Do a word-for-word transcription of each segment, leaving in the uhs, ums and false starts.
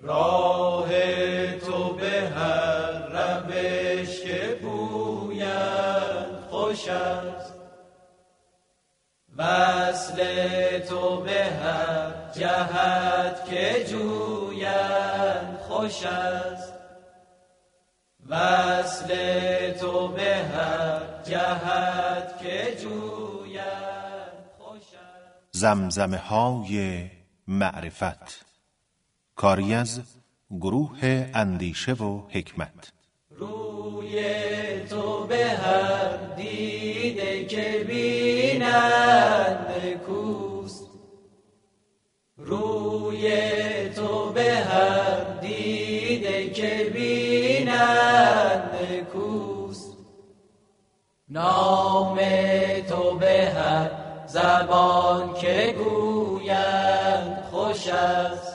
راه تو به هر روش که پوید خوش است، وصل تو به هر جهت که جوید خوش است، وصل تو به هر جهت که جوید خوش است. زمزمه های معرفت، کاری از گروه اندیشه و حکمت. روی تو به هر دیده که بینند کوست، روی تو به هر دیده که بینند کوست، نام تو به هر زبان که گویند خوش است،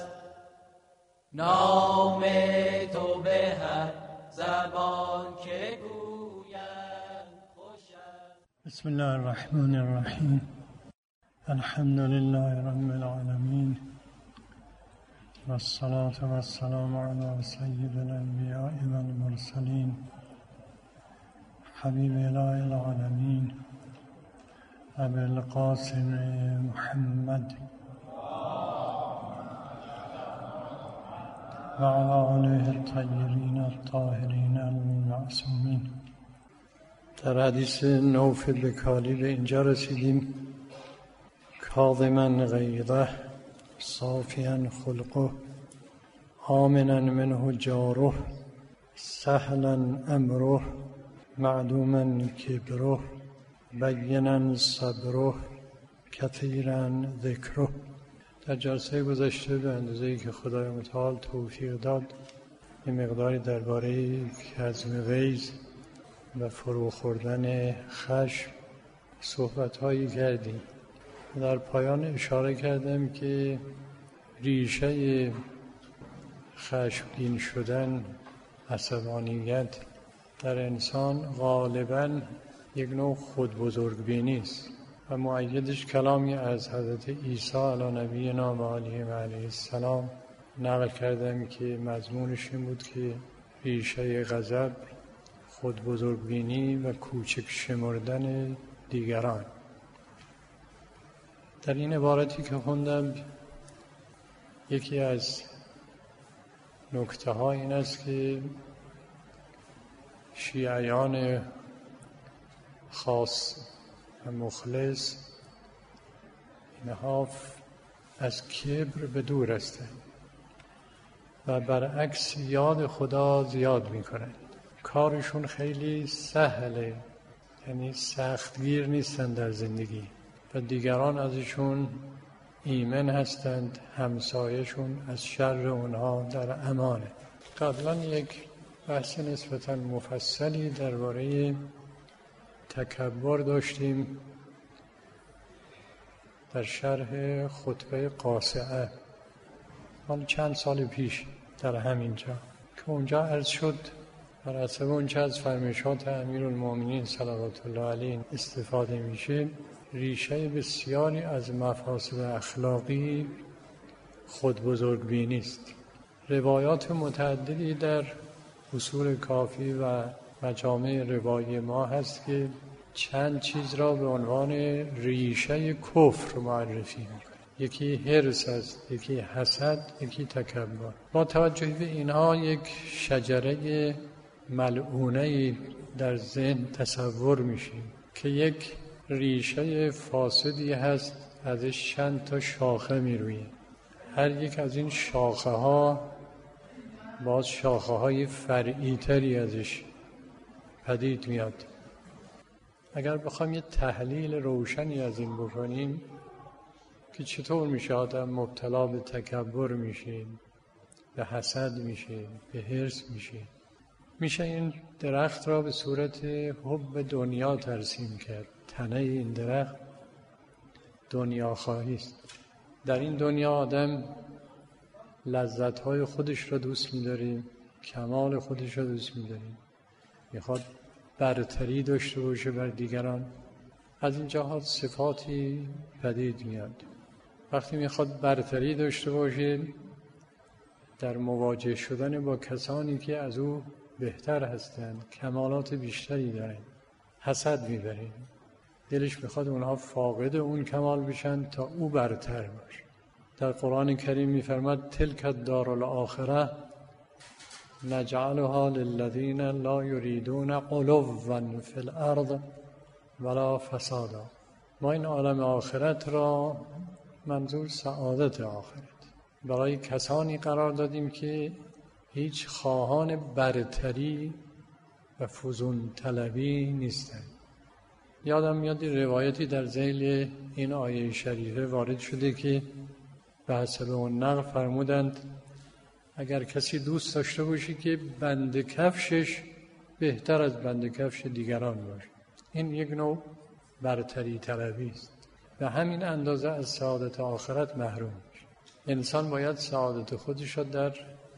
نام تو به هر زبان که گویند خوش است. بسم الله الرحمن الرحیم. الحمد لله رب العالمین و الصلاة و السلام علی سید الانبیاء و المرسلین حبیب اله العالمین ابی القاسم محمد و علی آله الطاهرین الطاهرین المعصومین. در حدیث نوف بکالی به اینجا رسیدیم: کاظما غیظه صافیا خلقه آمنا منه جاره سهلا امره معدوما کبره بینا صبره کثیرا ذکره. در جلسه گذشته به اندازه‌ای که خدای متعال توفیق داد یه مقداری درباره کظم غیظ و فرو خوردن خشم صحبت‌هایی کردیم. در پایان اشاره کردم که ریشه خشمگین شدن، عصبانیت در انسان غالباً یک نوع خودبزرگبینی است و مؤیدش کلامی از حضرت عیسی علی نبینا و آله و علیه السلام نقل کردم که مضمونش این بود که ریشه غضب خودبزرگبینی و کوچک شمردن دیگران. در این عبارتی که خوندم یکی از نکته ها این است که شیعیان خاص و مخلص اینها از کبر به دور هستند و برعکس یاد خدا زیاد میکنند. کارشون خیلی سهله، یعنی سختگیر نیستن در زندگی و دیگران ازشون ایمن هستند، همسایشون از شر اونها در امانه. قبلا یک بحث نسبتاً مفصلی درباره تکبر داشتیم در شرح خطبه قاصعه حال چند سال پیش در همین جا که اونجا عرض شد بر حسب اونچه از فرمایشات امیرالمومنین صلوات الله علیه استفاده میشه، ریشه بسیاری از مفاسد اخلاقی خودبزرگبینی است. روایات متعددی در اصول کافی و مجامع روایی ما هست که چند چیز را به عنوان ریشه کفر معرفی میکنه. یکی حرص است، یکی حسد، یکی تکبر. با توجه به اینها یک شجره ملعونه‌ای در ذهن تصور میشیم که یک ریشه فاسدی هست، ازش چند تا شاخه میرویه. هر یک از این شاخه ها باز شاخه های فرعی تری ازش پدید میاد. اگر بخوایم یه تحلیل روشنی از این بکنیم که چطور میشه آدم مبتلا به تکبر میشه، به حسد میشه، به حرص میشه، میشه این درخت را به صورت حب دنیا ترسیم کرد. تنه این درخت دنیا خواهی است. در این دنیا آدم لذت‌های خودش را دوست می‌داره، کمال خودش را دوست می‌داره، میخواد برتری داشته باشه بر دیگران. از این جهات صفاتی پدید میاد. وقتی میخواد برتری داشته باشه در مواجه شدن با کسانی که از او بهتر هستند، کمالات بیشتری دارند، حسد میبرید. دلش میخواد اونها فاقد اون کمال بشن تا او برتر باشه. در قرآن کریم میفرماد تلک الدار الاخره نجعلها للذین لا یریدون علوا فی الارض ولا فسادا. ما این عالم آخرت را، منظور سعادت آخرت، برای کسانی قرار دادیم که هیچ خواهان برتری و فزون طلبی نیستند. یادم میاد روایتی در ذیل این آیه شریفه وارد شده که به حسب اون نقل فرمودند اگر کسی دوست داشته باشی که بند کفشش بهتر از بند کفش دیگران باشه، این یک نوع برتری طلبی است. به همین اندازه از سعادت آخرت محروم میشه. انسان باید سعادت خودش را در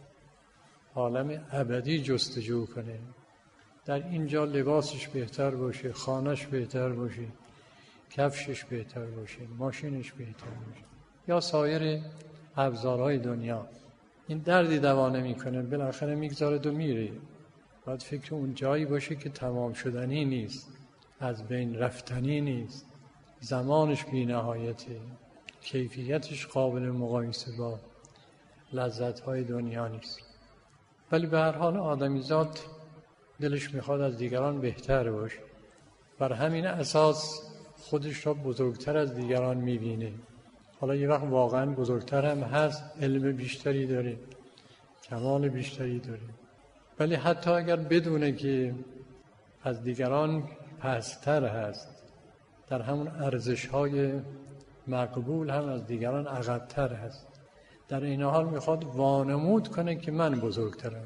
عالم ابدی جستجو کنه، در اینجا لباسش بهتر باشه، خانهش بهتر باشه، کفشش بهتر باشه، ماشینش بهتر باشه، یا سایر ابزارهای دنیا. این دردی دوا نمیکنه، بالاخره میگذاره و میره. باید فکر اون جایی باشه که تمام شدنی نیست، از بین رفتنی نیست، زمانش بی نهایته، کیفیتش قابل مقایسه با لذت‌های دنیا نیست. ولی به هر حال آدمیزاد دلش میخواد از دیگران بهتر باشه، بر همین اساس خودش را بزرگتر از دیگران میبینه. حالا یه وقت واقعا بزرگتر هم هست، علم بیشتری داره، کمال بیشتری داره، ولی حتی اگر بدونه که از دیگران پستر هست، در همون ارزش‌های مقبول هم از دیگران عقب‌تر هست، در این حال میخواد وانمود کنه که من بزرگترم.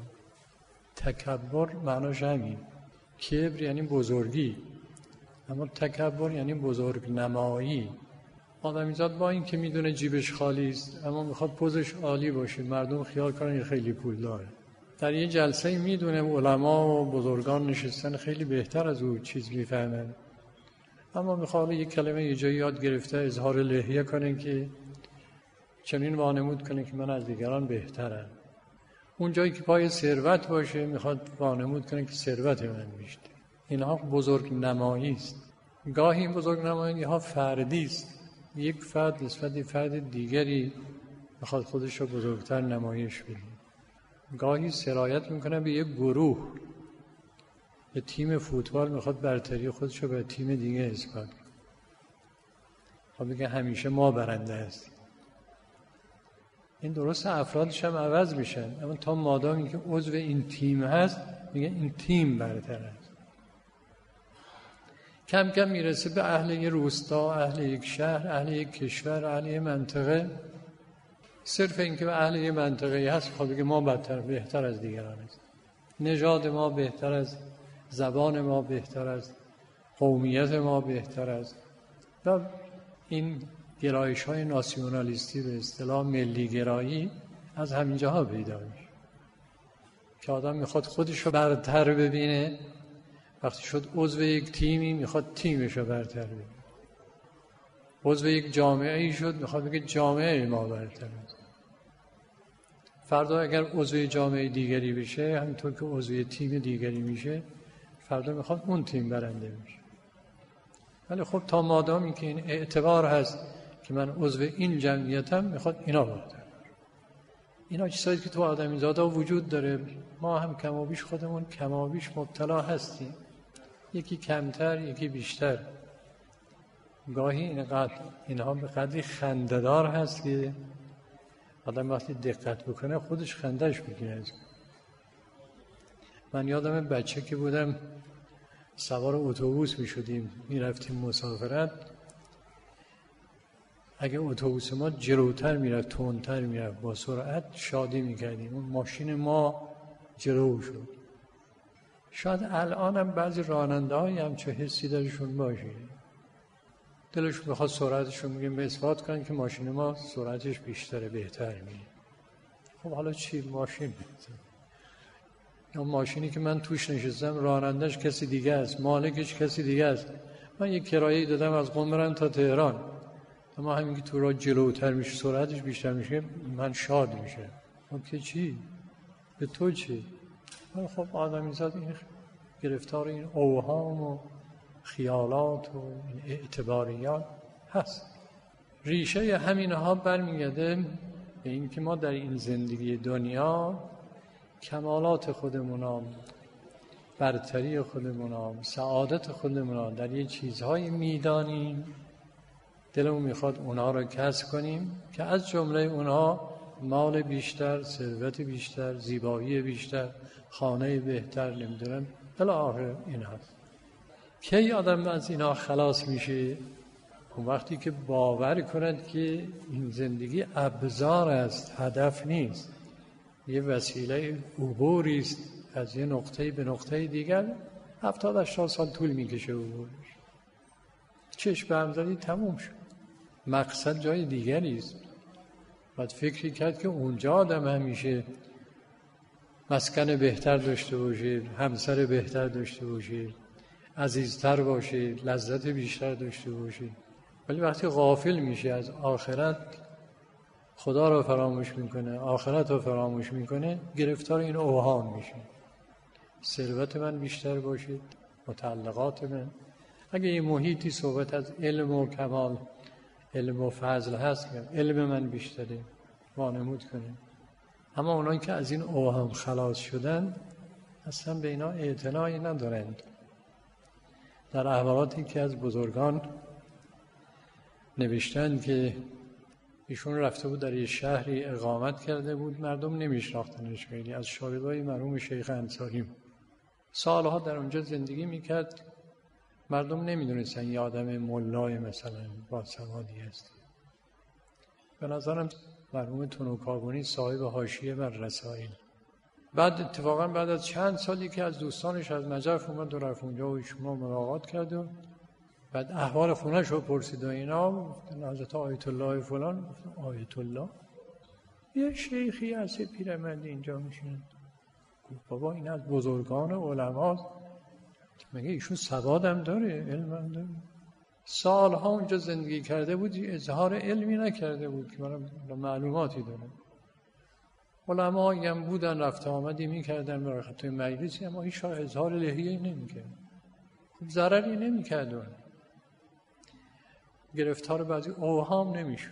تکبر معناش همین. کبر یعنی بزرگی، اما تکبر یعنی بزرگ نمایی. آدمیزاد با این که میدونه جیبش خالی است، اما میخواد پوزش عالی باشه، مردم خیال کنن خیلی پول داره. در یه جلسه میدونه علما و بزرگان نشستن خیلی بهتر از او چیز میفهمن، اما میخواد یک کلمه یه جایی یاد گرفته اظهار لحیه کنه که چنین وانمود کنه که من از دیگران بهترم. اون جایی که پای ثروت باشه میخواد وانمود کنه که ثروت من بیشتر. اینها بزرگ نمایی است. گاهی این بزرگ نمایی ها فردی است، یک فرد نسبت به فرد دیگری میخواد خودش رو بزرگتر نمایش بده. گاهی سرایت میکنه به یک گروه، به تیم فوتبال میخواد برتری خودش رو به تیم دیگه اثبات کنه. خب بگه همیشه ما برنده هستیم. این درست افرادش هم عوض میشن، اما تا مادامی که عضو این تیم هست میگه این تیم برتر است. کم کم میرسه به اهل یک روستا، اهل یک شهر، اهل یک کشور، اهل یک منطقه. صرف این که به اهل یک منطقه هست خب بگه ما بدتر بهتر از دیگران است، نژاد ما بهتر از، زبان ما بهتر از، قومیت ما بهتر است. و این گرایش های ناسیونالیستی به اصطلاح ملی گرایی از همین جاها پیدا میشه که آدم میخواد خودش رو برتر ببینه. وقتی شد عضو یک تیمی میخواد تیمش رو برتر ببینه، عضو یک جامعه ای شد میخواد بگه جامعه ما برتر است. فردا اگر عضو جامعه دیگری بشه، همینطور که عضو تیم دیگری میشه، فردا میخواد اون تیم برنده بشه. ولی خب تا مادامی که این اعتبار هست که من عضو این جمعیتم، میخواد اینا برتر. اینا چیزایی که تو آدمیزادا وجود داره، ما هم کم و بیش خودمون کم و بیش مبتلا هستیم، یکی کمتر یکی بیشتر. گاهی اینقدر اینها به قدری خنده‌دار هست که آدم وقتی دقت بکنه خودش خندهش میگیره. من یادم بچه که بودم سوار اتوبوس میشدیم میرفتیم مسافرت، اگه اتوبوس ما جلوتر میرفت، تندتر میرفت، با سرعت شادی میکردیم. اون ماشین ما جلو شد. شاید الان هم بعضی راننده هایی هم چه حسی درشون باشه، دلشون بخواد سرعتشون میگیم به اثبات کنن که ماشین ما سرعتش بیشتره، بهتر میره. خب حالا چی؟ ماشین بهتر، یا ماشینی که من توش نشستم رانندش کسی دیگه است، مالکش کسی دیگه است. من یک کرایه‌ای دادم از قم تا تهران، اما همین که تو را جلوتر میشه، سرعتش بیشتر میشه، من شاد میشه. که چی؟ به تو چی؟ خب آدمیزاد این گرفتار این اوهام و خیالات و این اعتباریات هست. ریشه همینها برمیگرده به این که ما در این زندگی دنیا کمالات خودمون، برتری خودمون، سعادت خودمون در یه چیزهایی میدانیم، دلمون میخواد اونا رو کسب کنیم که از جمله اونها مال بیشتر، ثروت بیشتر، زیبایی بیشتر، خانه بهتر، نمیدونم الی آخر این هست. کی آدم از اینا خلاص میشه؟ اون وقتی که باور کند که این زندگی ابزار است، هدف نیست، یه وسیله عبوری است از یه نقطه به نقطه دیگر. هفتاد هشتاد سال طول میکشه عبورش. چشم به هم زدی تموم شد. مقصد جای دیگری است. باید فکری کرد که اونجا آدم همیشه مسکن بهتر داشته باشه، همسر بهتر داشته باشه، عزیزتر باشه، لذت بیشتر داشته باشه. ولی وقتی غافل میشه از آخرت، خدا رو فراموش میکنه، آخرت رو فراموش میکنه، گرفتار این اوهام میشه. ثروت من بیشتر باشه، متعلقات من. اگه این محیطی صحبت از علم و کمال، علم و فضل هست، علم من بیشتره، وانمود کنه. اما اونایی که از این اوهام خلاص شدن اصلا به اینا اعتنایی ندارند. در احوالاتی که از بزرگان نوشتن که ایشون رفته بود در یه شهری اقامت کرده بود، مردم نمیشناختنش خیلی، از شاگردای مرحوم شیخ انصاری. سالها در اونجا زندگی میکرد، مردم نمیدونستن یه آدم ملای مثلا با سوادی است. به نظرم مرحوم تنوکابونی صاحب حاشیه بر رسائل. بعد اتفاقا بعد از چند سالی که از دوستانش از نجف اومد و رفت اونجا و شما ملاقات کرد و بعد احوال خونه‌ش رو پرسید و اینا، حضرت آیت الله فلان. آیت الله یه شیخی از پیرمرد اینجا میشینه. بابا این از بزرگان علما، مگه ایشون سوادم داره، علمم داره؟ سالها اونجا زندگی کرده بود، اظهار علمی نکرده بود که من معلوماتی دارم. علمایی هم بودن رفت آمدی میکردن برای خطای مجلسی، اما هیچ اظهار لحیه‌ای نمیکرد. خب ضرری نمیکرد. گرفتار بعضی اوهام نمیشد.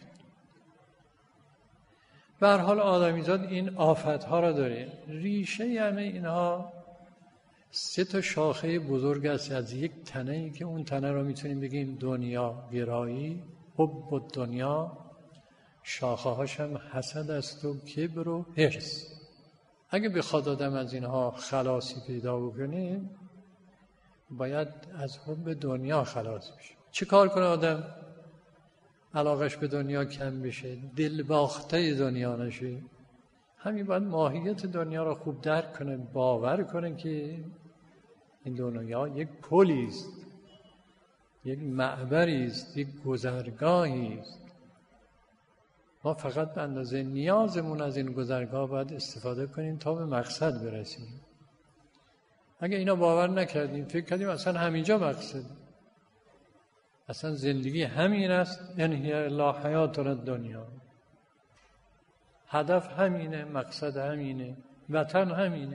به هر حال آدمیزاد این آفتها را داره. ریشه یعنی اینها سه تا شاخه بزرگ است از یک تنه‌ای که اون تنه را میتونیم بگیم دنیا گرایی، حب الدنیا. شاخه هاش هم حسد است و کبر و حرص. اگه بخواد آدم از اینها خلاصی پیدا بکنه، باید از حب دنیا خلاص بشه. چه کار کنه آدم علاقش به دنیا کم بشه، دل باخته دنیا نشه؟ همین باید ماهیت دنیا را خوب درک کنه، باور کنه که این دنیا یک پلی است، یک معبری است، یک گذرگاهی است. ما فقط به اندازه نیازمون از این گذرگاه باید استفاده کنیم تا به مقصد برسیم. اگه اینا باور نکردیم، فکر کردیم اصلا همینجا مقصد، اصلا زندگی همین است، ان هی الا حیاتنا الدنیا، هدف همینه، مقصد همینه، وطن همینه،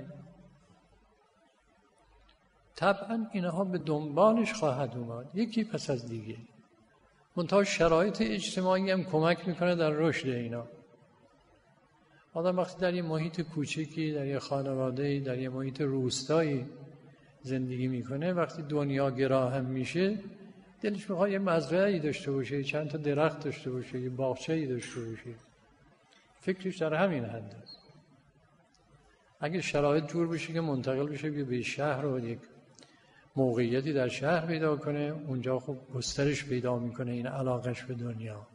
طبعا اینها به دنبالش خواهد اومد یکی پس از دیگه. منتها شرایط اجتماعی هم کمک میکنه در رشد اینا. آدم وقتی در یه محیط کوچکی، در یه خانواده‌ای، در یه محیط روستایی زندگی میکنه، وقتی دنیا گرا هم میشه، دلش میخواد یه مزرعه‌ای داشته باشه، چند تا درخت داشته باشه، یه باغچه‌ای داشته باشه. فکرش در همین حد است. اگه شرایط جور بشه که منتقل بشه به شهر و یک موقعیتی در شهر پیدا کنه، اونجا خب گسترش پیدا میکنه این علاقش به دنیا.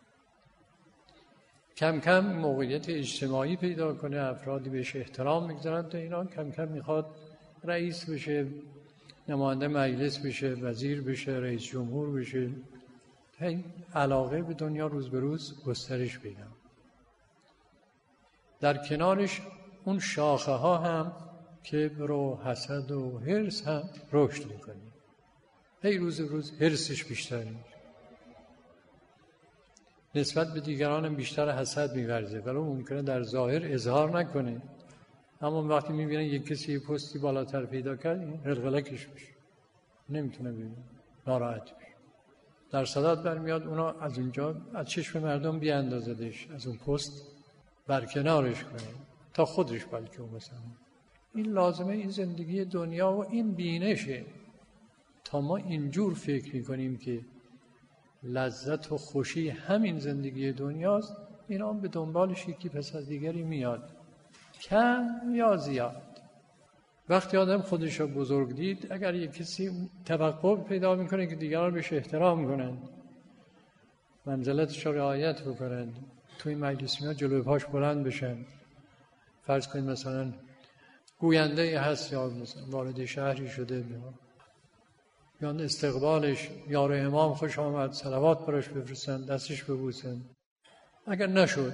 کم کم موقعیت اجتماعی پیدا کنه، افرادی بهش احترام میگذارن، تا اینا کم کم میخواد رئیس بشه، نماینده مجلس بشه، وزیر بشه، رئیس جمهور بشه. این علاقه به دنیا روز به روز گسترش پیدا. در کنارش اون شاخه ها هم کبر و حسد و حرص هم رشد میکنه. هی روز روز حرصش بیشتر میشه. نسبت به دیگران هم بیشتر حسد می‌ورزه، ولی ممکنه در ظاهر اظهار نکنه، اما وقتی می‌بینه یک کسی پستی بالاتر پیدا کرد این قلقلکش میشه، نمیتونه ببینه، ناراحت میشه، در صدات برمیاد اونا از اونجا از چشم مردم بیاندازدش، از اون پست برکنارش کنه تا خودش بلکه اون مثلا. این لازمه این زندگی دنیا و این بینشه. تا ما اینجور فکر میکنیم که لذت و خوشی همین زندگی دنیاست، اینا به دنبالش یکی پس از دیگری میاد، کم یا زیاد. وقتی آدم خودش رو بزرگ دید، اگر یک کسی توقع پیدا میکنه که دیگران بهش احترام کنن، منزلتش رو رعایت بکنن، توی مجلس میاد جلوی پاش بلند بشن، فرض کنید مثلا گوینده هست یا مثلا وارد شهری شده یا استقبالش یار امام خوش آمد صلوات براش بفرستن، دستش ببوسن، اگر نشد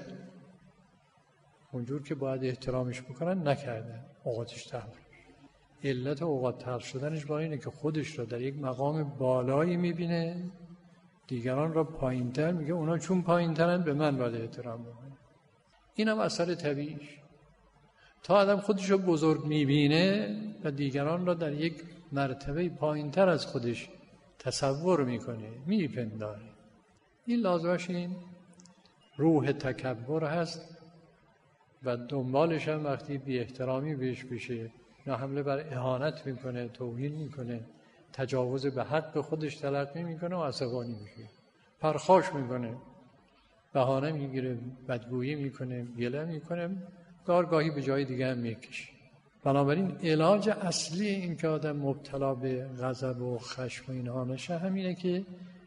اونجور که باید احترامش بکنن نکردن، اوقاتش تلخ. علت اوقات تلخ شدنش با اینه که خودش را در یک مقام بالایی میبینه، دیگران را پایین‌تر میگه، اونا چون پایین‌ترن به من باید احترام بکنن. این هم اثر طبیعیش. تا آدم خودش رو بزرگ میبینه و دیگران را در یک مرتبه پایین‌تر از خودش تصور میکنه، میپنداره. این لازمش این روح تکبر هست و دنبالش هم وقتی بی احترامی بهش بشه، نه حمله بر اهانت میکنه، توهین میکنه، تجاوز به حق خودش تلقی میکنه و عصبانی میشه، پرخاش میکنه، بهانه میگیره، بدگویی میکنه، گله میکنه، گاهی به جای دیگه هم میکشه. بنابراین علاج اصلی این که آدم مبتلا به غضب و خشم و اینها نشه همینه که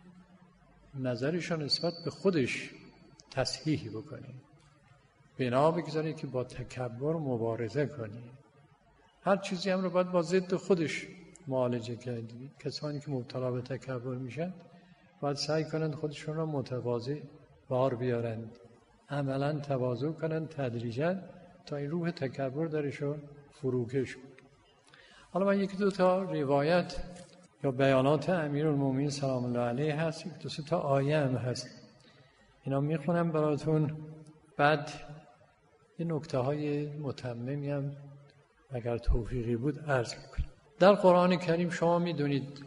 نظرش نسبت به خودش تصحیح بکنه، بنا بگذاره که با تکبر مبارزه کنه. هر چیزی هم رو باید با ضد خودش معالجه کردی. کسانی که مبتلا به تکبر میشن باید سعی کنند خودشون رو متواضع بار بیارند، عملا تواضع کنند تدریجاً تا این روح تکبر درشون فروکش کنه. حالا من یک دو تا روایت یا بیانات امیرالمومنین سلام الله علیه هست، یک دو سه تا آیه هم هست، اینا میخونم براتون، بعد این نکته های متممی هم اگر توفیقی بود عرض میکنم. در قرآن کریم شما میدونید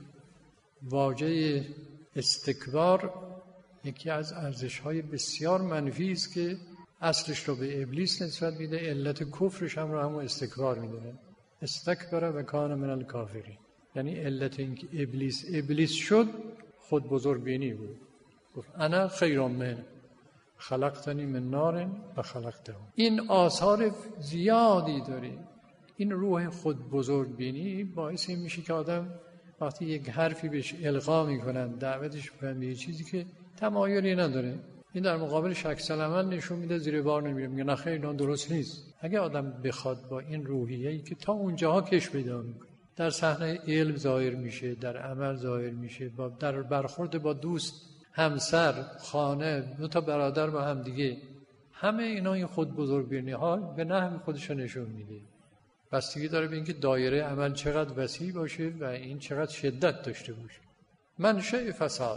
واژه استکبار یکی از ارزش‌های بسیار منفی است که اصلش رو به ابلیس نسبت میده، علت کفرش هم رو همون استکبار میدونه. استکبر و کان من الکافرین، یعنی علت اینکه ابلیس ابلیس شد خود بزرگ بینی بود، گفت انا خیر من خلقتنی من نار و خلقته. این آثار زیادی داره. این روح خود بزرگ بینی باعث این میشه که آدم وقتی یک حرفی بهش القا میکنن، دعوتش میکنن به یه چیزی که تمایلی نداره، این در مقابلش عکس العمل نشون میده، زیر بار نمیره، میگه نه خیر اینا درست نیست. اگه آدم بخواد با این روحیه‌ای که تا اونجاها کش پیدا میکنه، در صحنه علم ظاهر میشه، در عمل ظاهر میشه، با در برخورد با دوست، همسر، خانه، دو تا برادر با هم دیگه، همه اینا این خود بزرگبینی ها به نحو خودش نشون میده. بستگی داره به اینکه دایره عمل چقدر وسیع باشه و این چقدر شدت داشته باشه. منشأ فساد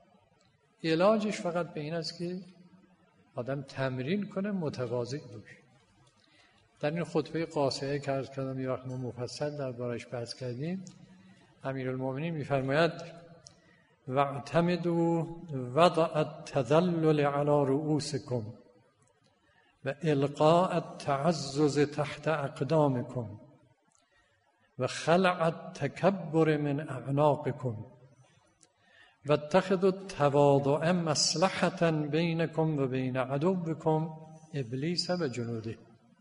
علاجش فقط به این است که آدم تمرین کنه متواضع باشه. در این خطبه قاصعه که عرض کردم یه وقت ما مفصل دربارش بحث کردیم، امیرالمومنین میفرماید واعتمدوا وضع التذلل على رؤوسكم و القاء التعزز تحت اقدامكم و خلع التکبر من اعناقكم و اتخذوا التواضع مصلحة بینکم و بین عدوکم ابلیس و جنوده.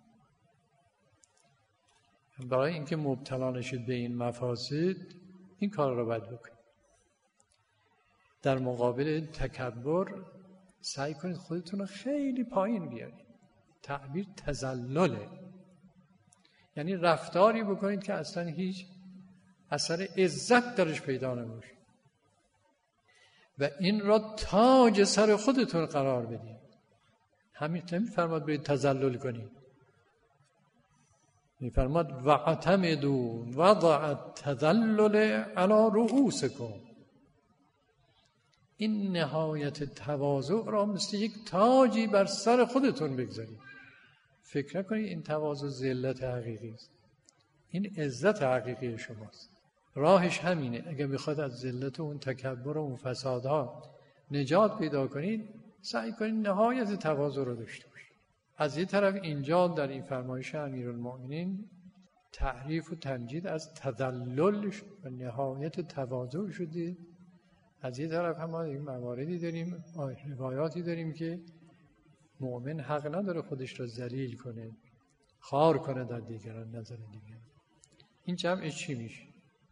برای اینکه مبتلا نشید به این مفاسد این کار رو باید بکنید. در مقابل تکبر سعی کنید خودتون رو خیلی پایین بیارید. تعبیر تذلله، یعنی رفتاری بکنید که اصلا هیچ اثر عزت درش پیدا نمیشه و این را تاج سر خودتون قرار بدید. همین نمی‌فرماد برید تذلل کنید، می‌فرماد واعتمدوا وضع التذلل علی رؤوسکم. این نهایت تواضع را مثل یک تاجی بر سر خودتون بگذارید. فکر نکنید این تواضع ذلت حقیقی است، این عزت حقیقی شماست. راهش همینه. اگه میخواد از ذلت و اون تکبر و اون فسادها نجات پیدا کنید، سعی کنید نهایت تواضع رو داشته باشید. از یه طرف اینجا در این فرمایش امیرالمؤمنین تعریف و تمجید از تذلل و نهایت تواضع شده. از یه طرف هم ما این مواردی داریم، روایاتی داریم که مؤمن حق نداره خودش را ذلیل کنه، خوار کنه در دیگران، نظر دیگران. این جمعش چی میشه؟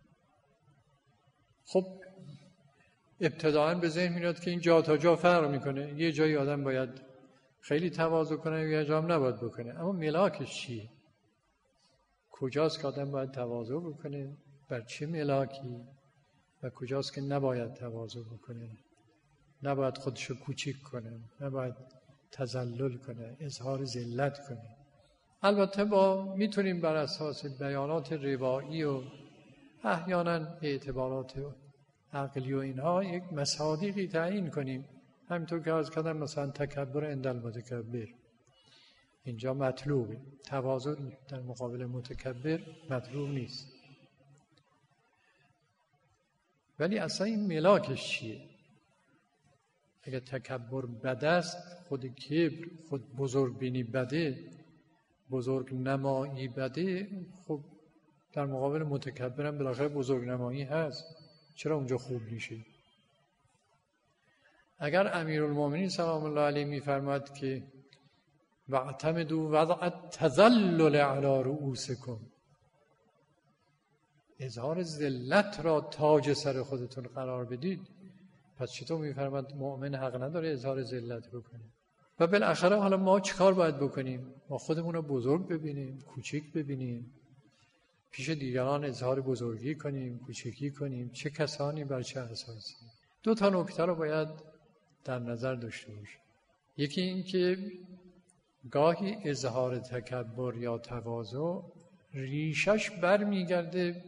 خب ابتداعاً به ذهن میاد که این جا تا جا فرق میکنه. یه جایی آدم باید خیلی تواضع کنه، یه جا هم نباید بکنه. اما ملاکش چیه؟ کجاست که آدم باید تواضع بکنه؟ بر چه ملاکی؟ و کجاست که نباید تواضع بکنه؟ نباید خودشو کوچیک کنه، نباید تذلل کنه، اظهار ذلت کنه. البته با میتونیم بر اساس بیانات روایی و احیانا اعتبارات عقلی و اینها یک مصادیقی تعیین کنیم. همینطور که از کردم مثلا تکبر عند المتکبر اینجا مطلوبه، تواضع در مقابل متکبر مطلوب نیست. ولی اصلا این ملاکش چیه؟ اگر تکبر بد است، خود کبر، خود بزرگ بینی بده، بزرگ نمایی بده، خب در مقابل متکبرم بالاخره بزرگ نمایی هست، چرا اونجا خوب میشه؟ اگر امیرالمومنین سلام الله علیه میفرماد که واعتمدوا وضع التذلل علی رؤوسکم، اظهار ذلت را تاج سر خودتون قرار بدید، پس چطور میفرماد مؤمن حق نداره اظهار ذلت بکنه؟ و بالاخره حالا ما چیکار باید بکنیم؟ ما خودمون رو بزرگ ببینیم، کوچیک ببینیم، پیش دیگران اظهار بزرگی کنیم، کوچکی کنیم؟ چه کسانی بر چه اساسی؟ دو تا نکته رو باید در نظر داشته باشیم. یکی این که گاهی اظهار تکبر یا تواضع ریشش برمیگرده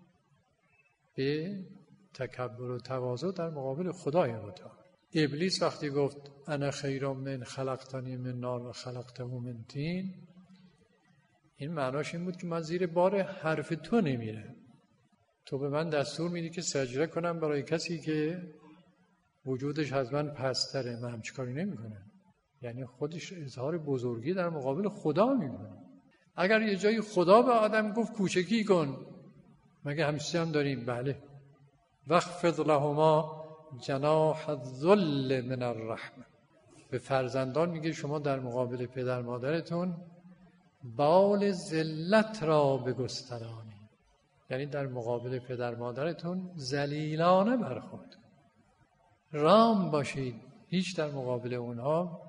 به تکبر و تواضع در مقابل خدای متعال. ابلیس وقتی گفت انا خیر من خلقتنی من نار و خلقته من طین، این معناش این بود که من زیر بار حرف تو نمیرم. تو به من دستور میدی که سجده کنم برای کسی که وجودش از من پستره، من همچه کاری نمی کنم. یعنی خودش اظهار بزرگی در مقابل خدا میکنه. اگر یه جایی خدا به آدم گفت کوچکی کن، مگه همیشه هم داریم؟ بله. واخفض لهما جناح الذل من الرحمه. به فرزندان میگه شما در مقابل پدر مادرتون بال ذلت را بگسترانید، یعنی در مقابل پدر مادرتون ذلیلانه برخورد، رام باشید، هیچ در مقابل اونها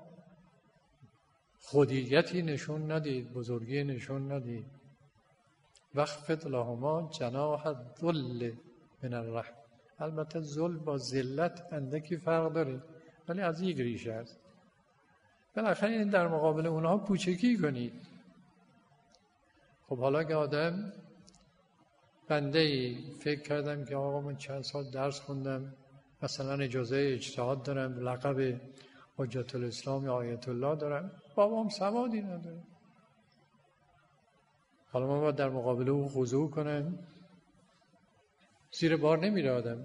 خودیتی نشون ندید، بزرگی نشون ندید. واخفض لهما جناح الذل من الرحمه. البته ذل با ذلت اندکی فرق داره، ولی از یک ریشه است. بالاخره این در مقابل اونها کوچکی کنید. خب حالا که آدم بنده فکر کردم که آقا من چند سال درس خوندم، مثلا اجازه اجتهاد دارم، لقب حجت الاسلام یا آیت الله دارم، بابام سوادی نداره، حالا من باید در مقابل او خضوع کنم؟ زیر بار نمیره آدم.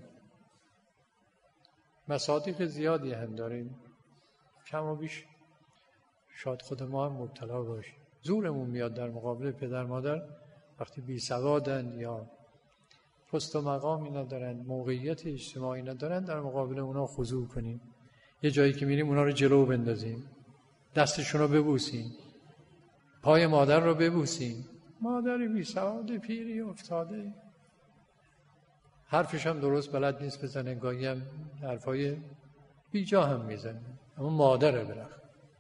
مصادیق زیادی هم داریم، کم و بیش شاید خود ما هم مبتلا باشیم. زورمون میاد در مقابل پدر مادر وقتی بی سوادن یا پست و مقامی ندارن، موقعیت اجتماعی ندارن، در مقابل اونا خضوع کنیم. یه جایی که میریم اونا رو جلو بندازیم، دستشون رو ببوسیم، پای مادر رو ببوسیم. مادر بی سواد پیری افتاده، حرفش هم درست بلد نیست بزنه، گاهی هم حرفای بی جا هم میزنه، اما مادره برخ.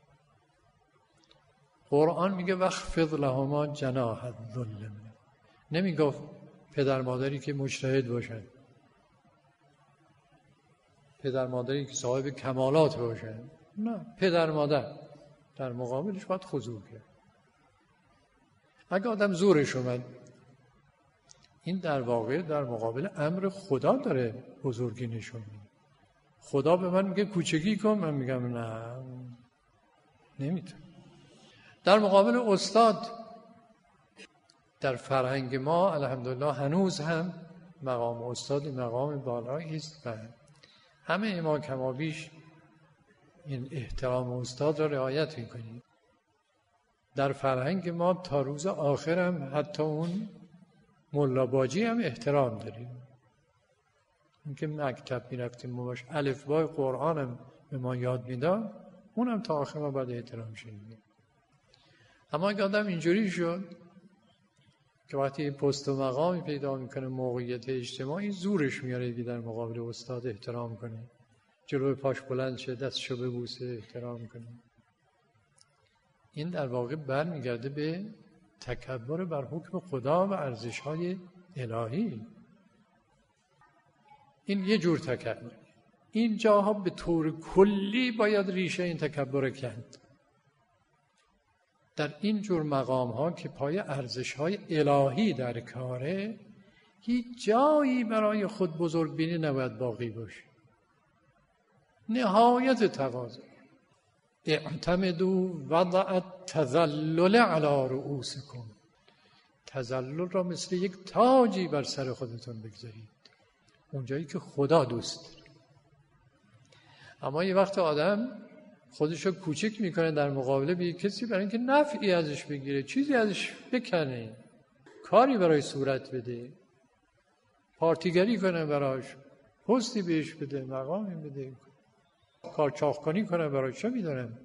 قرآن میگه واخفض لهما جناح الذل. نمیگفت پدر مادری که مجتهد باشن، پدر مادری که صاحب کمالات باشن، نه، پدر مادر در مقابلش باید خضوع کرد. اگه آدم زورش اومد، این در واقع در مقابل امر خدا داره بزرگی نشون میده. خدا به من میگه کوچکی کن، من میگم نه نمیتونم. در مقابل استاد در فرهنگ ما الحمدلله هنوز هم مقام استاد مقام بالایی است و همه ما کمابیش این احترام استاد را رعایت میکنیم. در فرهنگ ما تا روز آخرم حتی اون ملا باجی هم احترام داریم. اینکه مکتب میرفتیم ما باش الفبای قرآن هم به ما یاد میداد، اونم تا آخر ما باید احترام شدیم. اما اگه آدم اینجوری شد که وقتی پست و مقامی پیدا میکنه موقعیت اجتماعی زورش میاره که در مقابل استاد احترام کنه، جلوی پاش بلند شه، دستشو ببوسه، احترام کنه. این در واقع برمیگرده به تکبر بر حکم خدا و ارزش‌های الهی. این یه جور تکبر. این جاها به طور کلی باید ریشه این تکبر کند. در این جور مقام ها که پای ارزش‌های الهی در کاره، هیچ جایی برای خود بزرگ بینی نباید باقی باشه. نهایت تواضع. اعتمدوا وضع التذلل علی رؤوسکم. تذلل را مثل یک تاجی بر سر خودتون بگذارید، اونجایی که خدا دوست داره. اما یه وقت آدم خودشو کوچک میکنه در مقابله به کسی برای اینکه نفعی ازش بگیره، چیزی ازش بکنه، کاری برای صورت بده، پارتیگری کنه براش، پستی بهش بده، مقامی بده، کارچاخکنی کنه برای، چه میدونم.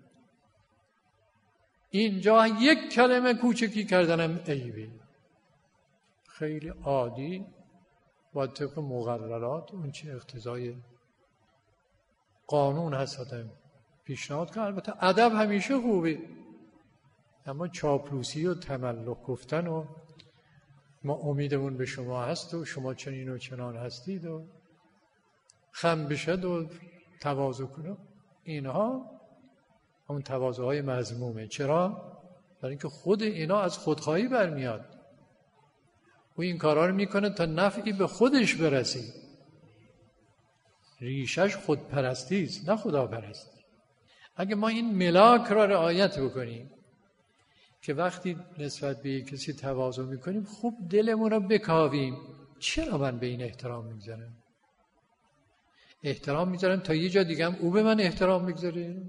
اینجا یک کلمه کوچکی کردنم عیبه. خیلی عادی با طبق مقررات اون چه اقتضای قانون هست آدم پیشنهاد کنه. البته ادب همیشه خوبه، اما چاپلوسی و تملق گفتن و ما امیدمون به شما هست و شما چنین و چنان هستید و خم بشد و تواضع کنه، اینها همون تواضع‌های مذمومه. چرا؟ برای اینکه خود اینا از خودخواهی برمیاد. او این کارا رو میکنه تا نفعی به خودش برسه. ریشش خودپرستی است، نه خداپرستی. اگه ما این ملاک را رعایت بکنیم که وقتی نسبت به کسی تواضع میکنیم خوب دلمون رو بکاویم، چرا من به این احترام میذارم؟ احترام میذارم تا یه جا دیگه هم او به من احترام میگذاره؟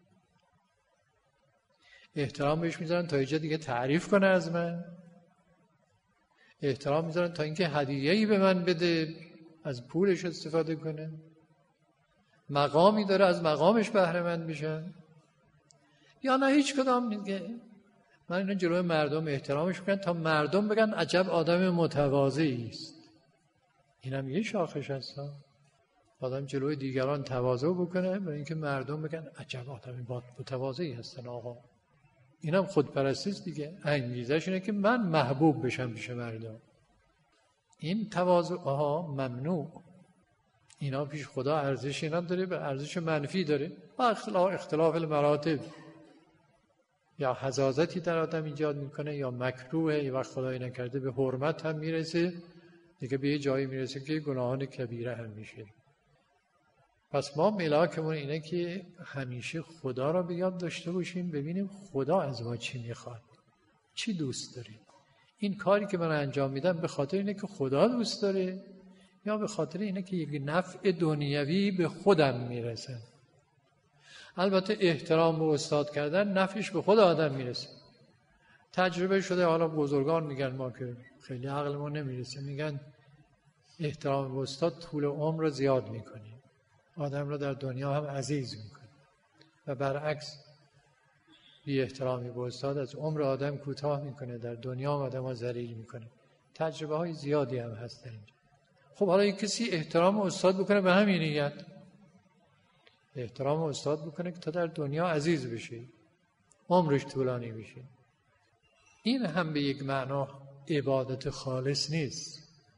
احترام بهش میذارم تا یه جا دیگه تعریف کنه از من؟ احترام میذارم تا اینکه هدیه‌ای به من بده، از پولش استفاده کنه؟ مقامی داره از مقامش بهره مند بشن؟ یا نه هیچ کدام میگه من اینو جلوی مردم احترامش میکنم تا مردم بگن عجب آدم متواضعی است. اینم یه شاخش هست. آدم جلوی دیگران تواضع بکنه برای اینکه مردم بگن عجب آدم متواضعی هستن آقا. اینم خودپرستی است دیگه. انگیزش اینه که من محبوب بشم پیش مردم. این تواضع آها ممنوع. اینا پیش خدا ارزشی نداره، به ارزش منفی داره. با اختلاف اختلاف المراتب یا حزازتی در آدم ایجاد میکنه یا مکروه، یا وقت خدای نکرده به حرمت هم میرسه دیگه، به یه جایی میرسه که گناهان کبیره هم میشه. پس ما ملاکمون اینه که همیشه خدا را به یاد داشته باشیم، ببینیم خدا از ما چی میخواد، چی دوست داره. این کاری که من انجام میدم به خاطر اینه که خدا دوست داره یا به خاطر اینه که یک نفع دنیوی به خودم میرسه. البته احترام به استاد کردن نفعش به خود آدم میرسه. تجربه شده، حالا بزرگان میگن، ما که خیلی عقلمون نمیرسه، میگن احترام به استاد طول عمر رو زیاد میکنه، آدم رو در دنیا هم عزیز میکنه، و برعکس بی احترامی به استاد از عمر آدم کوتاه میکنه، در دنیا هم آدم ها ذلیل میکنه. تجربه های زیادی هم هست اینجا. خب حالا یک کسی احترام استاد بکنه به همین نیت، احترام استاد بکنه که تا در دنیا عزیز بشه، عمرش طولانی بشه، این هم به یک معنا عبادت خالص نیست،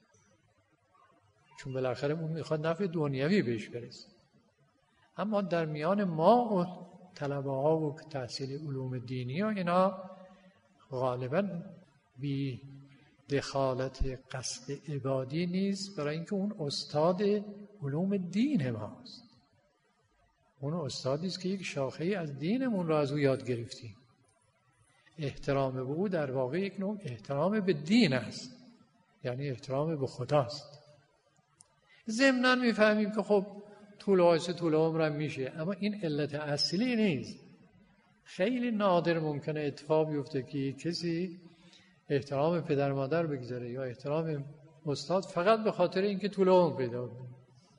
چون بالاخره اون میخواد نفع دنیوی بهش برسه. اما در میان ما و طلبه ها و تحصیل علوم دینی و اینا غالبا بی دخالت قصد عبادی نیست، برای اینکه اون استاد علوم دین ماست. اون استادی است که یک شاخه‌ای از دینمون را از او یاد گرفتیم. احترام به او در واقع یک نوع احترام به دین است، یعنی احترام به خداست. ضمناً میفهمیم که خب طول آیسه طول عمرم میشه، اما این علت اصلی نیست. خیلی نادر ممکنه اتفاق بیفته که کسی احترام پدر مادر بگذاره یا احترام استاد فقط به خاطر اینکه طول عمر پیدا کنه.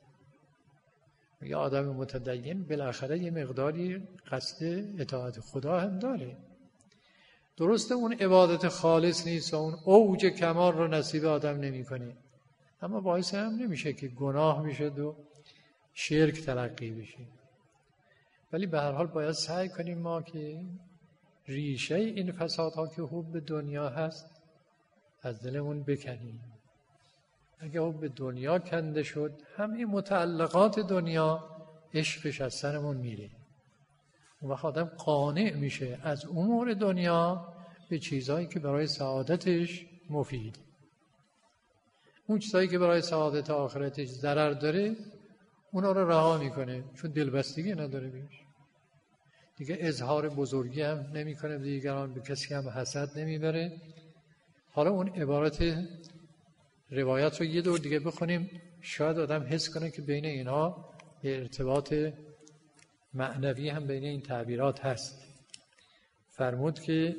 یا آدم متدین بالاخره یه مقداری قصد اطاعت خدا هم داره. درسته اون عبادت خالص نیست و اون اوج کمال رو نصیب آدم نمی کنه، اما باعث هم نمیشه که گناه میشه و شرک تلقی بشه. ولی به هر حال باید سعی کنیم ما که ریشه این فسادها که حب دنیا هست از دلمون بکنیم. اگه حب دنیا کنده شد، همه متعلقات دنیا عشقش از سرمون میره. اون وقت آدم قانع میشه از امور دنیا به چیزهایی که برای سعادتش مفید. اون چیزهایی که برای سعادت آخرتش ضرر داره اونا رو رها میکنه، چون دلبستگی نداره بهش. دیگه اظهار بزرگی هم نمیکنه به دیگران، به کسی هم حسد نمیبره. حالا اون عبارت روایت رو یه دور دیگه بخونیم، شاید آدم حس کنه که بین اینها یه ارتباط معنوی هم بین این تعبیرات هست. فرمود که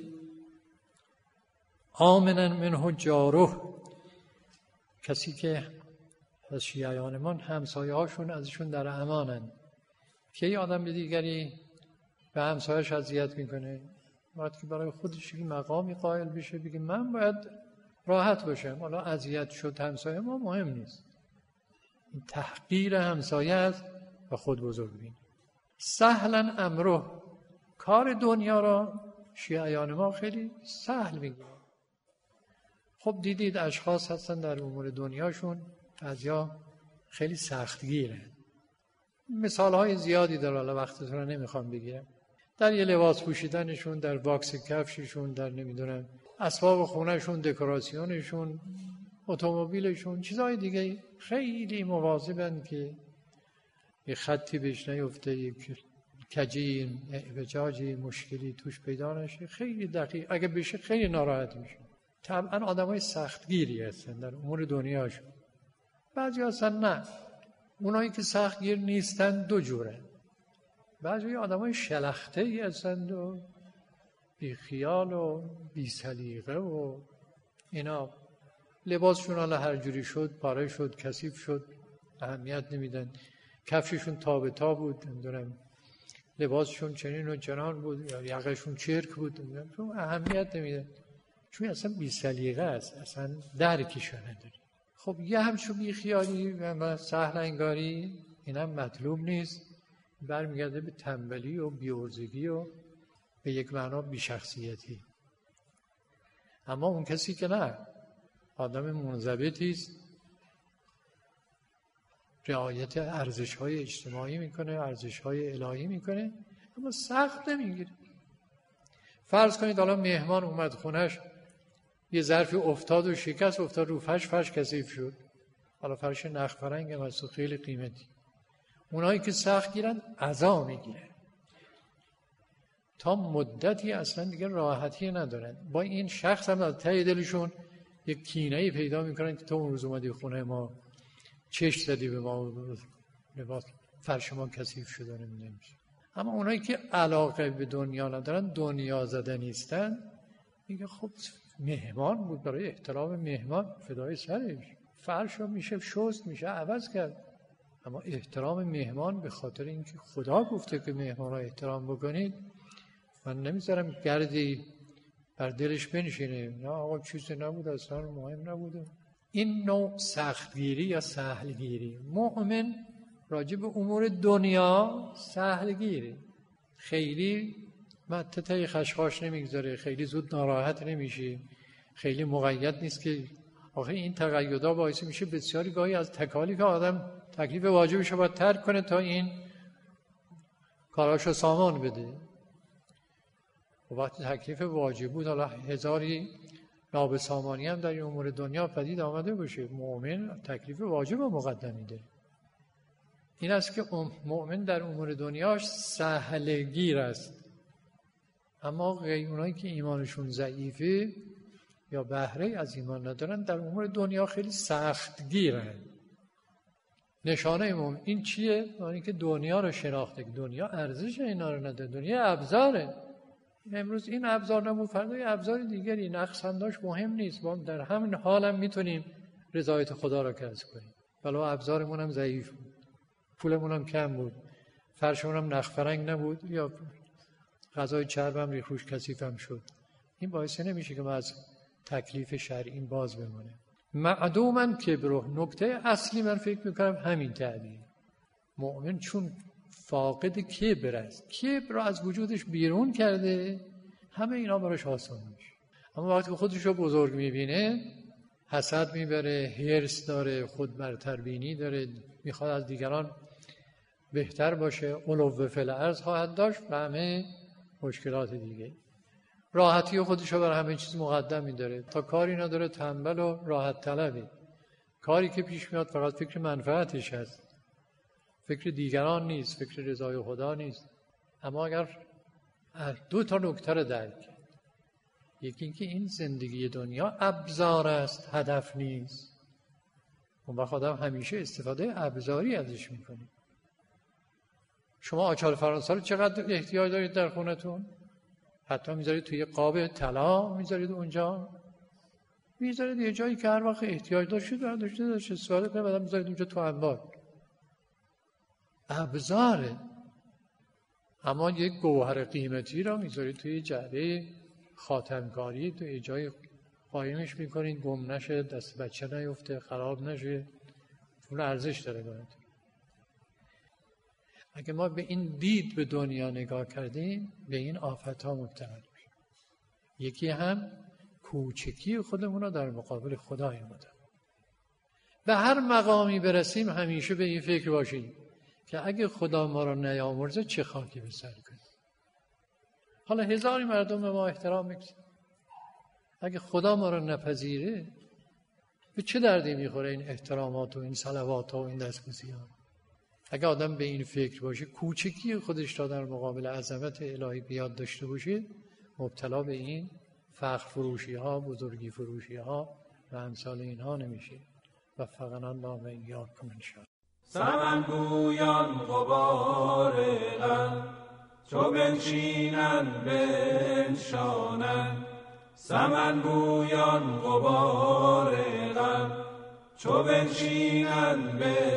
آمنن منه جاره، کسی که از شیعیان من همسایه هاشون ازشون در امانن. که یه آدم به دیگری به همسایه‌اش اذیت میکنه، باید که برای خودش یک مقامی قائل بشه، بگه من باید راحت باشم، حالا اذیت شد همسایه ما مهم نیست. این تحقیر همسایه است و خود بزرگبینی. سهلا امره، کار دنیا را شیعیان ما خیلی سهل میگیرن. خب دیدید اشخاص هستن در امور دنیاشون بعضیا خیلی سختگیرن. مثال های زیادی داره، حالا وقتتون رو نمیخوام بگیرم. در یه لباس پوشیدنشون، در باکس کفششون، در نمیدونم اسباب خونهشون، دکوراسیونشون، اتومبیلشون، چیزهای دیگه خیلی مواظبن که یه خطی بهش نیفته، یک کجی اعوجاجی مشکلی توش پیدا نشه. خیلی دقیق اگه بشه خیلی ناراحت میشه. طبعا آدمای سختگیری هستن در امور دنیاشون. بعضی هستن نه، اونایی که سختگیر نیستن دو جوره. بعضی آدمای شلخته ای هستن و بی خیال و بی سلیقه و اینا، لباسشون حالا هر جوری شد، پاره شد، کثیف شد، اهمیت نمیدن. کفششون تا به تا بود، نمیدونم لباسشون چنین و چنان بود، یا یقشون چرک بود، نمیدونم، چون اهمیت نمیدن، چون اصلا بی سلیقه است، اصلا درکیشو نداره. خب یه همچون بی خیالی و سهل انگاری اینم مطلوب نیست، برمیگرده به تنبلی و بی‌عرضگی و به یک معنا بی‌شخصیتی. اما اون کسی که نه، آدم منضبطی است، رعایت ارزش‌های اجتماعی میکنه، ارزش‌های الهی میکنه، اما سخت نمیگیره. فرض کنید حالا مهمان اومد خونش، یه ظرفی افتاد و شکست، افتاد رو فرش، فرش کثیف شد. حالا فرش نخ فرنگ هم هست و خیلی قیمتی. اونایی که سخت گیرن عزا میگیرن، تا مدتی اصلا دیگه راحتی ندارن. با این شخص هم از ته دلشون یک کینه‌ای پیدا میکنن که تو اون روز اومدی خونه ما، چش زدی به ما، لباس فرش ما کثیف شده نمیدونم. اما اونایی که علاقه به دنیا ندارن، دنیا زده نیستن، میگه خب مهمان بود، برای احترام مهمان فدای سرش، فرش رو میشه شست، میشه عوض کرد. اما احترام مهمان به خاطر اینکه خدا گفته که مهمان را احترام بکنید، من نمیذارم گردی بر دلش بنشینه، نه آقا چیزی نبود، اصلا مهم نبوده. این نوع سختگیری یا سهلگیری. مؤمن راجع به امور دنیا سهلگیری، خیلی متتای خشخاش نمیگذاره، خیلی زود ناراحت نمیشه، خیلی مقید نیست. که آخه این تقییدا باعث میشه بسیاری گاهی از تکالیف آدم، تکلیف واجبش رو باید ترک کنه تا این کاراشو سامان بده. و وقتی تکلیف واجب بود، حالا هزاری نابسامانی هم در این امور دنیا پدید آمده باشه، مؤمن تکلیف واجب رو مقدم میده. این است که مؤمن در امور دنیاش سهلگیر است، اما غیر اونایی که ایمانشون ضعیفه یا بهره از ایمان ندارن در امور دنیا خیلی سختگیرن. نشانه مؤمن این چیه؟ یعنی که دنیا رو شناخته که دنیا ارزش اینا رو نداره، دنیا ابزاره. امروز این ابزار نبود فردا یه ابزار دیگری، نقص هم داشت مهم نیست، ما در همین حال هم میتونیم رضایت خدا را کسب کنیم. ولو ابزارمون هم ضعیف بود، پولمون هم کم بود، فرشمون هم نخفرنگ نبود یا غذای چربم ریخوش کثیفم شد، این باعث نمیشه که ما از تکلیف شرعی باز بمونه. معدومن کبره، نکته اصلی من فکر میکنم همین تعبیر. مؤمن چون فاقد کبر است، کبر را از وجودش بیرون کرده، همه اینا براش آسان میشه. اما وقتی که خودش رو بزرگ میبینه، حسد میبره، حرص داره، خود برتربینی داره، میخواد از دیگران بهتر باشه، علو فی الارض خواهد داشت و همه مشکلات دیگه. راحتی خودش رو بر همه چیز مقدم می‌داره، تا کاری نداره، تنبل و راحت طلبه. کاری که پیش میاد فقط فکر منفعتش هست، فکر دیگران نیست، فکر رضای خدا نیست. اما اگر دو تا نکته رو درک، یکی اینکه این زندگی دنیا ابزار است، هدف نیست. اون وقت آدم همیشه استفاده ابزاری ازش میکنه. شما آچار فرانسه رو چقدر احتیاج دارید در خونتون؟ حتی میذارید توی قاب طلا، میذارید اونجا، میذارید یه جایی که هر وقت احتیاج داشتید و داشتید داشتید استفاده کنید، بعد میذارید اونجا تو انبار. ابزاره. اما یک گوهر قیمتی را میذارید توی جعبه خاتمکاری، توی جای قایمش میکنید، گم نشه، دست بچه نیفته، خراب نشه، اون ارزش داره باید. اگه ما به این دید به دنیا نگاه کردیم، به این آفت ها مبتلا میشیم. یکی هم کوچکی خودمون رو در مقابل خدای متعال. به هر مقامی برسیم همیشه به این فکر باشیم که اگه خدا ما رو نیامرزه چه خاکی به سر کنیم. حالا هزاری مردم به ما احترام میکنن، اگه خدا ما رو نپذیره به چه دردی میخوره این احترامات و این صلوات و این دستبوسی ها؟ اگه آدم به این فکر باشه، کوچکی خودش را در مقابل عظمت الهی بیاد داشته باشه، مبتلا به این فخر فروشی ها، بزرگی فروشی ها و امثال اینها نمیشه. و فقط الله و ایاکم انشاءالله. سمن گویان غبار غم چو بنشینن بنشانن، سمن گویان غبار غم چو بنشینن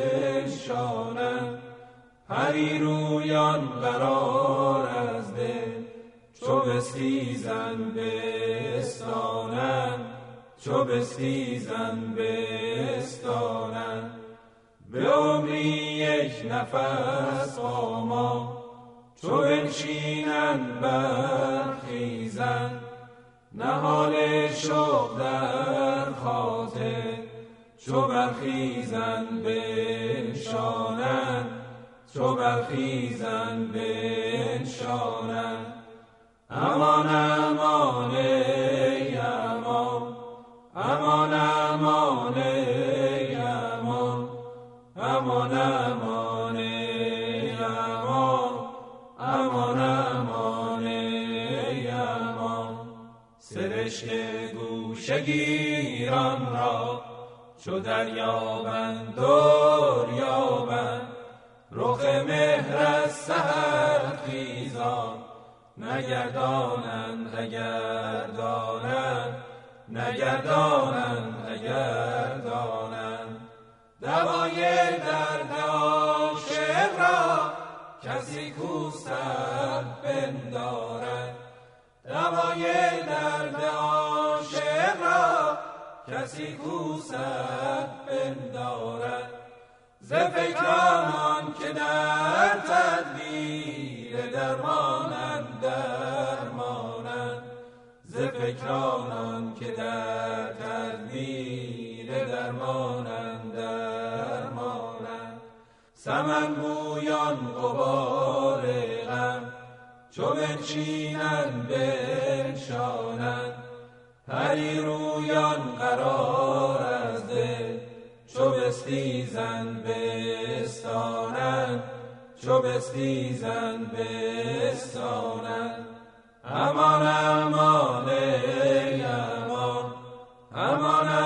بنشانن، پری رویان قرار از دل چو بستیزن بستانن، چو بستیزن بستانن. به عمری یک نفس خاما چو بنشینن برخیزن، نهال شوق در خاطر چو برخیزن بنشانن، چو برخیزن بنشانن. امان امان ای امان، امان امان ای امان، امان امان ای امان، امان امان ای امان. سرشک گوشه گیران را چو دریابند دریابند، رخ مهر از سحر خیزان نگردانند نگردانند، نگردانند نگردانند. دوای درد عاشق را کسی کو سر بندارد، دوای درد عاشق را کسی کو سر بندارد. ز فکرانان که در تدبیر درمانند درمانند، ز فکرانان که در تدبیر درمانند درمانند. سمن گویان غبار غم چو بنشینند بنشانند، پری رویان قرار از دل چو بستیزن بستانند، چو بستیزند بستانند. امان امان ای امان، امان